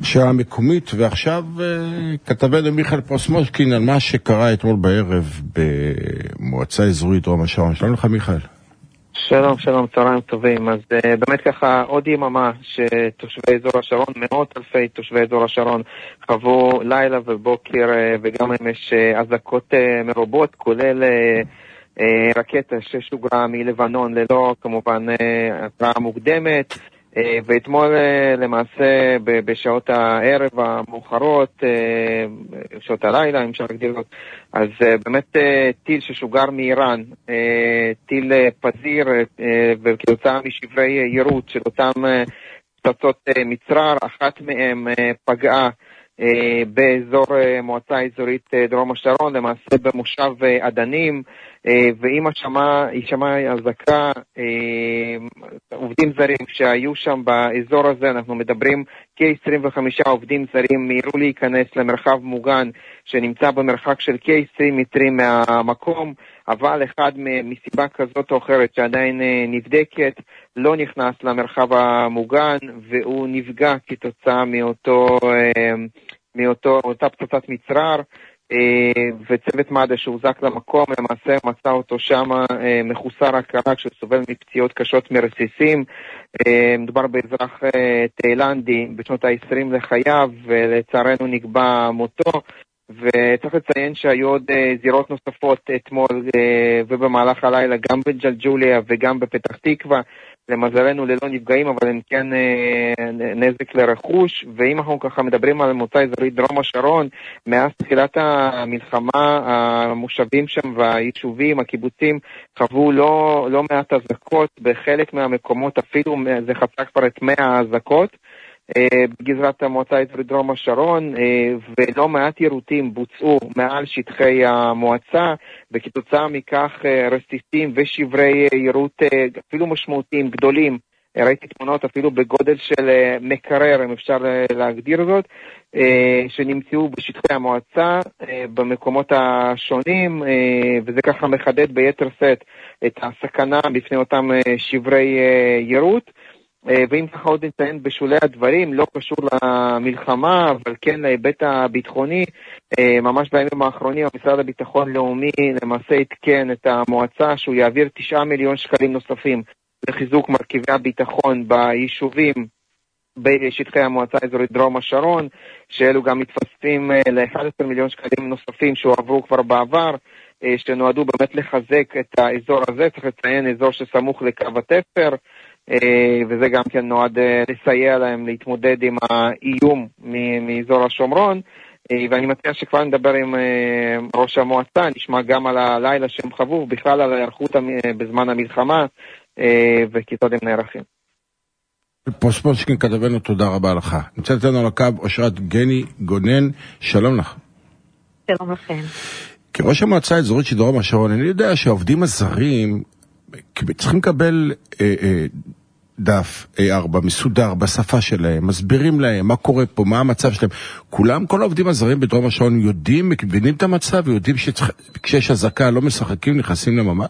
שעה מקומית, ועכשיו כתבנו מיכאל פרוסמושקין על מה שקרה אתמול בערב במועצה אזורית דרום השרון. שלום לך מיכאל. שלום, שלום, צהריים טובים. אז באמת ככה עוד יממה שתושבי אזור השרון, מאות אלפי תושבי אזור השרון חוו לילה ובוקר, וגם הם יש אזעקות מרובות, כולל רקטה ששוגרה מלבנון ללא כמובן התראה מוקדמת. ואתמול למעשה בשעות הערב המאוחרות, שעות הלילה, אם אפשר להגדיר זאת, אז באמת טיל ששוגר מאיראן, טיל פזיר, וכתוצאה משברי יירוט של אותם פצצות מצרר, אחת מהם פגעה באזור מועצה אזורית דרום השרון, למעשה במושב עדנים, ואם יישמע אזעקה, עובדים זרים שהיו שם באזור הזה, אנחנו מדברים כ-25 עובדים זרים מיהרו להיכנס למרחב מוגן שנמצא במרחק של כ-20 מטרים מהמקום, אבל אחד מסיבה כזאת או אחרת שעדיין נבדקת לא נכנס למרחב המוגן והוא נפגע כתוצאה מאותה פצצת מצרר. וצוות מד"א שהוזק למקום למעשה מצא אותו שם מחוסר הכרה כשסובל מפציעות קשות מרסיסים. מדובר באזרח תאילנדי בשנות ה-20 לחייו, ולצערנו נקבע מותו. וצריך לציין שהיו עוד זירות נוספות אתמול ובמהלך הלילה גם בג'לג'וליה וגם בפתח תקווה, למזלנו ללא נפגעים, אבל הם כן נזק לרכוש. ואם אנחנו ככה מדברים על מועצה אזורית דרום השרון, מאז תחילת המלחמה המושבים שם והיישובים, הקיבוצים, חוו לא מעט אזעקות, בחלק מהמקומות אפילו זה חצה כבר את 100 האזעקות בגזרת המועצה האזורית דרום השרון, ולא מעט יירוטים בוצעו מעל שטחי המועצה, וכתוצאה מכך רסיסים ושברי יירוט אפילו משמעותיים גדולים, ראיתי תמונות אפילו בגודל של מקרר, אם אפשר להגדיר זאת, שנמצאו בשטחי המועצה במקומות השונים, וזה ככה מחדד ביתר שאת את הסכנה בפני אותם שברי יירוט. ואם ככה עוד נציין בשולי הדברים, לא קשור למלחמה, אבל כן להיבט הביטחוני, ממש בימים האחרונים המשרד הביטחון לאומי למעשה התקן את המועצה שהוא יעביר 9 מיליון שקלים נוספים לחיזוק מרכיבי הביטחון ביישובים בשטחי המועצה האזורית דרום השרון, שאלו גם מתווספים ל-11 מיליון שקלים נוספים שהועברו כבר בעבר, שנועדו באמת לחזק את האזור הזה. צריך לציין אזור שסמוך לקו התפר, וזה גם כן נועד לסייע להם להתמודד עם האיום מאזור השומרון. ואני מציע שכבר נדבר עם ראש המועצה, נשמע גם על הלילה שהם חוו, בכלל על ההיערכות בזמן המלחמה וכיצד הם נערכים. פרוסמושקין כתבנו, תודה רבה לך. נמצאת לנו על הקו אושרת גני גונן, שלום לך. שלום לכם. כראש המועצה האזורית של דרום השרון, אני יודע שהעובדים הזרים צריכים לקבל דף A4 מסודר בשפה שלהם, מסבירים להם מה קורה פה, מה המצב שלהם. כל העובדים הזרים בדרום השרון יודעים, מבינים את המצב ויודעים שכשיש אזעקה לא משחקים, נכנסים לממ"ד?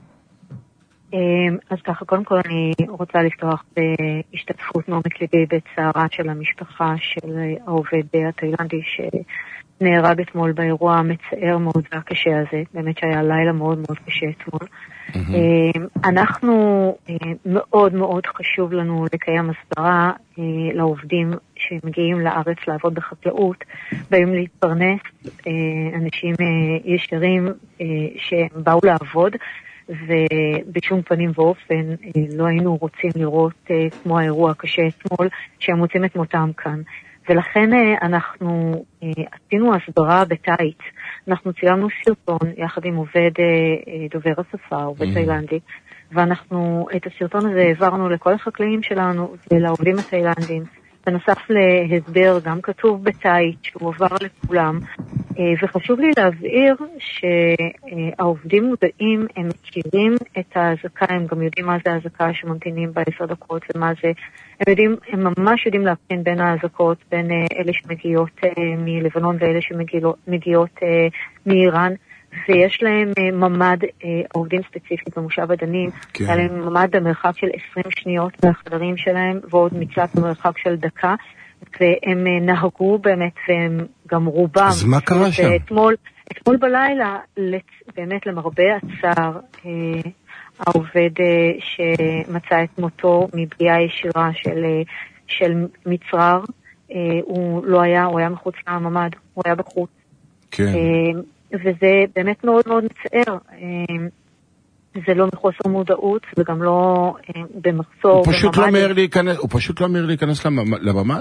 אז ככה, קודם כל אני רוצה לפתוח בהשתתפות מעומק ליבי בצערה של המשפחה של העובד התאילנדי שנהרג אתמול באירוע המצער מאוד והקשה הזה. באמת שהיה לילה מאוד מאוד קשה אתמול. אנחנו מאוד מאוד חשוב לנו לקיים הסברה לעובדים שמגיעים לארץ לעבוד בחקלאות, באים להתפרנס, אנשים ישרים שהם באו לעבוד, ובשום פנים ואופן לא היינו רוצים לראות כמו האירוע הקשה אתמול שהם מוצאים את מותם כאן. ולכן אנחנו עשינו הסברה בתאית. אנחנו צילמנו סרטון יחד עם עובד דובר השפה, עובד תאילנדי, ואנחנו את הסרטון הזה העברנו לכל החקלאים שלנו ולעובדים התאילנדים. בנוסף להסבר גם כתוב בתאית שהוא עבר לכולם, וחשוב לי להבהיר שהעובדים מודעים, הם מכירים את ההזקה, הם גם יודעים מה זה ההזקה שממתינים ב10 דקות ומה זה, הם ממש יודעים להבחין בין ההזקות, בין אלה שמגיעות מלבנון ואלה שמגיעות מאיראן, ויש להם ממד, עובדים ספציפית במושב עדנים, היה להם ממד במרחק של 20 שניות מהחדרים שלהם, ועוד מקלט במרחק של דקה, והם נהגו באמת, והם גם רובם. אז מה קרה שם? אתמול בלילה, באמת למרבה הצער, העובד שמצא את מותו מפגיעה ישירה של מצרר, הוא לא היה, הוא היה מחוץ לממד, הוא היה בחוץ. כן. וזה באמת מאוד מאוד מצער. זה לא מחוסר מודעות, וגם לא במחסור. הוא פשוט לא מהר להיכנס לממד?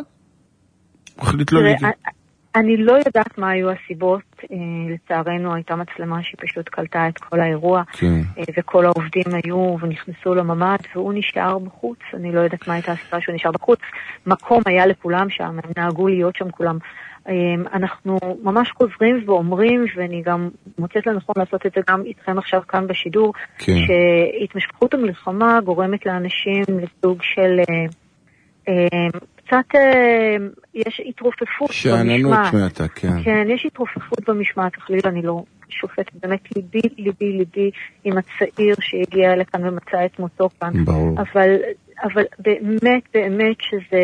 אני לא יודעת מה היו הסיבות. לצערנו הייתה מצלמה שהיא פשוט קלטה את כל האירוע, וכל העובדים היו ונכנסו לממד, והוא נשאר בחוץ. אני לא יודעת מה הייתה הסיבה שהוא נשאר בחוץ. מקום היה לכולם שם, הם נהגו להיות שם כולם. אנחנו ממש חוזרים ואומרים, ואני גם מוצאת לנכון לעשות את זה גם איתכם עכשיו כאן בשידור, שהתמשכות המלחמה גורמת לאנשים לסוג של קצת, יש התרופפות במשמעת. כן, יש התרופפות במשמעת, חלילה אני לא שופט, באמת ליבי עם הצעיר שהגיע לכאן ומצא את מותו כאן. אבל באמת שזה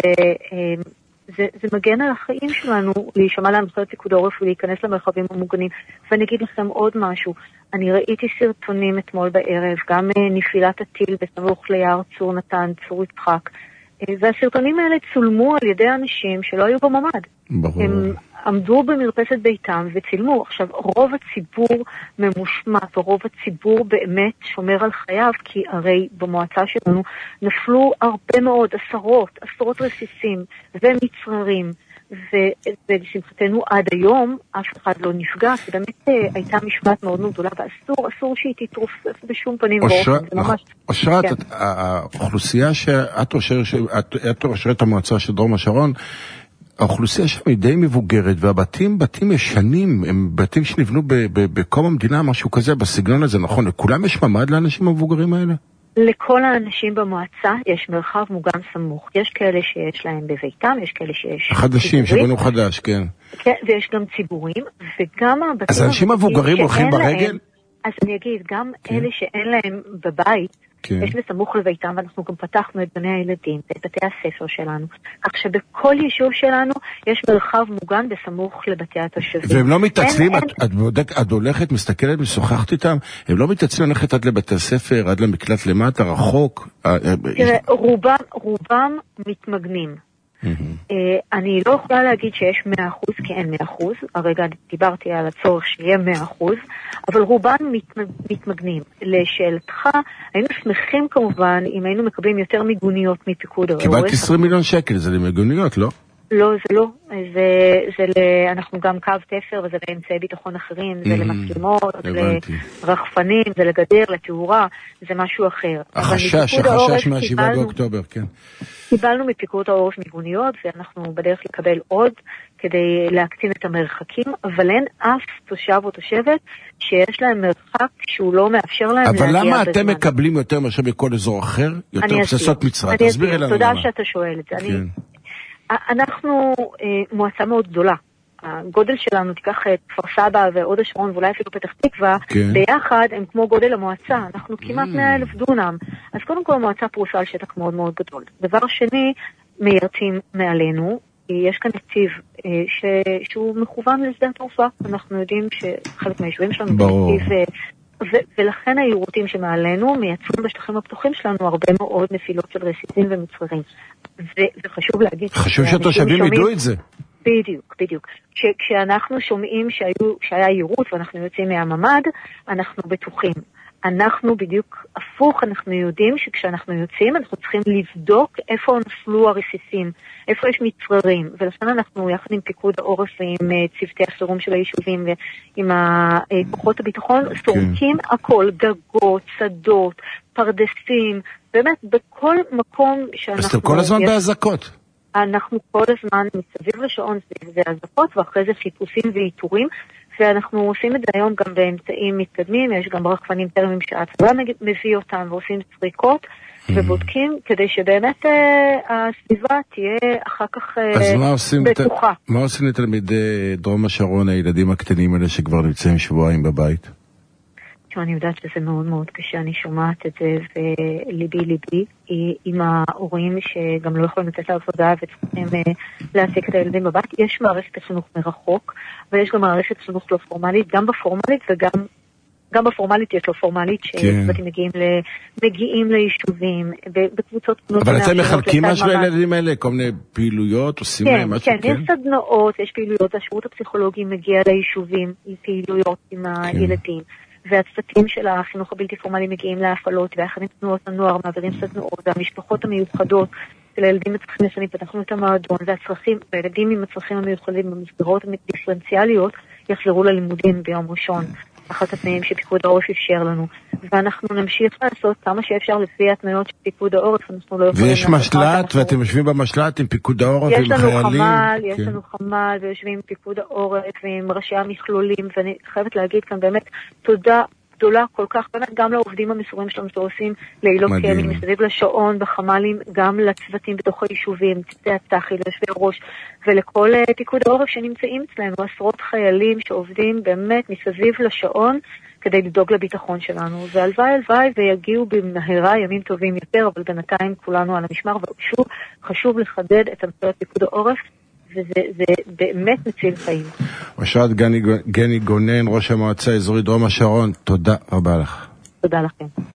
זה מגן על החיים שלנו להישמע להנחיות פיקוד העורף ולהיכנס למרחבים המוגנים. ואני אגיד לכם עוד משהו, אני ראיתי סרטונים אתמול בערב, גם נפילת הטיל בסמוך ליער צור נתן, צור יצחק, והסרטונים האלה צולמו על ידי אנשים שלא היו בממד. ברור. הם עמדו במרפסת ביתם וצילמו. עכשיו, רוב הציבור ממושמט, או רוב הציבור באמת שומר על חייו, כי הרי במועצה שלנו נפלו הרבה מאוד, עשרות רסיסים ומצררים, ולשמחתנו עד היום אף אחד לא נפגע, כי באמת הייתה משמעת מאוד מאוד גדולה, ואסור שהיא תתרופף בשום פנים ואופן. אושרת, האוכלוסייה שאת אושרת המועצה של דרום השרון, האוכלוסייה שם היא די מבוגרת, והבתים ישנים, הם בתים שנבנו בקום המדינה, משהו כזה, בסגנון הזה, נכון? לכולם יש ממד לאנשים המבוגרים האלה? לכל האנשים במועצה יש מרחב מוגן סמוך. יש כאלה שיש להם בביתם, יש כאלה שיש חדשים, שבנו חדש, כן. כן, ויש גם ציבורים, וגם הבתים... אז אנשים מבוגרים הולכים ברגל? אז אני אגיד, גם אלה שאין להם בבית, יש בסמוך לביתם, ואנחנו גם פתחנו את גני הילדים, את בתי הספר שלנו, כך שבכל יישוב שלנו יש מרחב מוגן בסמוך לבתי התושבים. והם לא מתעצלים, את הולכת, מסתכלת, משוחחת איתם, הם לא מתעצלים ללכת עד לבתי הספר, עד למקלט למטה, רחוק? תראה, רובם מתמגנים. אני לא יכולה להגיד שיש 100%, כי אין 100%, הרגע דיברתי על הצורך שיהיה 100%, אבל רובם מתמגנים. לשאלתך, היינו שמחים כמובן אם היינו מקבלים יותר מיגוניות מפיקוד העורף. קיבלת 20 מיליון שקל, זה למיגוניות, לא? לא, זה לא. אנחנו גם קו תפר, וזה לאמצעי ביטחון אחרים, זה למצלמות, לרחפנים, זה לגדר, לתאורה, זה משהו אחר. החשש מה-7 באוקטובר, כן. קיבלנו מפיקוד העורף מיגוניות, ואנחנו בדרך לקבל עוד כדי להקטין את המרחקים, אבל אין אף תושב או תושבת שיש להם מרחק שהוא לא מאפשר להם להגיע בזמן. אבל למה אתם מקבלים יותר מאשר בכל אזור אחר? יותר פצצות מצרים? תסבירי לנו. תודה שאתה שואל את זה. אנחנו מועצה מאוד גדולה. הגודל שלנו, תיקח את כפר סבא ועוד השרון ואולי אפילו פתח תקווה, ביחד הם כמו גודל המועצה. אנחנו כמעט 100,000 דונם. אז קודם כל המועצה פרוסה על שטח מאוד מאוד גדול. דבר שני, מיירצים מעלינו. יש כאן נתיב שהוא מכוון לשדה התעופה. אנחנו יודעים שחלק מהיישובים שלנו בנתיב, ולכן היירוטים שמעלינו מייצרים בשטחים הפתוחים שלנו הרבה מאוד נפילות של רסיסים ומצררים. וחשוב להגיד... חשוב שהתושבים ידעו את זה. בדיוק. כשאנחנו שומעים שהיה יירוט ואנחנו יוצאים מהממד, אנחנו בטוחים. אנחנו בדיוק הפוך, אנחנו יודעים שכשאנחנו יוצאים אנחנו צריכים לבדוק איפה נפלו הרסיסים, איפה יש מצררים, ולכן אנחנו יחד עם פיקוד העורף ועם צוותי החירום של היישובים ועם כוחות הביטחון סורקים הכל, גגות, שדות, פרדסים, באמת בכל מקום שאנחנו... אז אתם כל הזמן בהזקות. אנחנו כל הזמן מסביב לשעון סביב בהזקות, ואחרי זה חיפושים ואיתורים, ואנחנו עושים את זה היום גם באמצעים מתקדמים, יש גם רחפנים טרמיים שהצבא מביא אותם ועושים סריקות ובודקים כדי שבאמת הסביבה תהיה אחר כך בטוחה. מה עושים לתלמידי דרום השרון, הילדים הקטנים האלה שכבר נמצאים שבועיים בבית? אני יודעת שזה מאוד מאוד קשה, אני שומעת את זה, וליבי עם ההורים שגם לא יכולים לצאת לעבודה וצריכים להעסיק את הילדים בבית. יש מערכת חינוך מרחוק, ויש גם מערכת חינוך לא פורמלית, גם בפורמלית וגם בפורמלית יש לא פורמלית, שבתים מגיעים ליישובים, בקבוצות... אבל אתם מחלקים משהו לילדים האלה, כל מיני פעילויות, עושים להם משהו? כן, יש סדנאות, יש פעילויות, השירות הפסיכולוגי מגיע ליישובים, עם פעילויות עם הילדים. והצוותים של החינוך הבלתי פורמלי מגיעים להפעלות, ואחד עם תנועות הנוער מעבירים סדנאות, והמשפחות המיוחדות של הילדים הצרכים לשנים, פתחנו את המועדון, והילדים עם הצרכים המיוחדים במסגרות הדיפרנציאליות יחזרו ללימודים ביום ראשון, אחת התנאים שפיקוד העורף אפשר לנו. ואנחנו נמשיך לעשות כמה שאפשר לפי התניות של פיקוד העורף, אנחנו לא יכולים... ויש משלט, ואתם יושבים במשלט עם פיקוד העורף, עם חיילים? יש לנו חמ"ל, ויושבים עם פיקוד העורף, ועם ראשי המכלולים, ואני חייבת להגיד כאן באמת תודה גדולה כל כך, באמת גם לעובדים המסורים שלנו שעושים לילות כימים מסביב לשעון בחמ"לים, גם לצוותים בתוך היישובים, צוותי הצח"י, ליושבי הראש, ולכל פיקוד העורף שנמצאים אצלנו, עשרות חיילים שעובדים באמת מסביב לשעון, כדי לדאוג לביטחון שלנו, והלוואי ויגיעו במהרה ימים טובים יותר, אבל בינתיים כולנו על המשמר, ושוב חשוב לחדד את הנחיות פיקוד העורף, וזה באמת מציל חיים. אושרת גני גונן, ראש המועצה האזורית דרום השרון, תודה רבה לך. תודה לכם.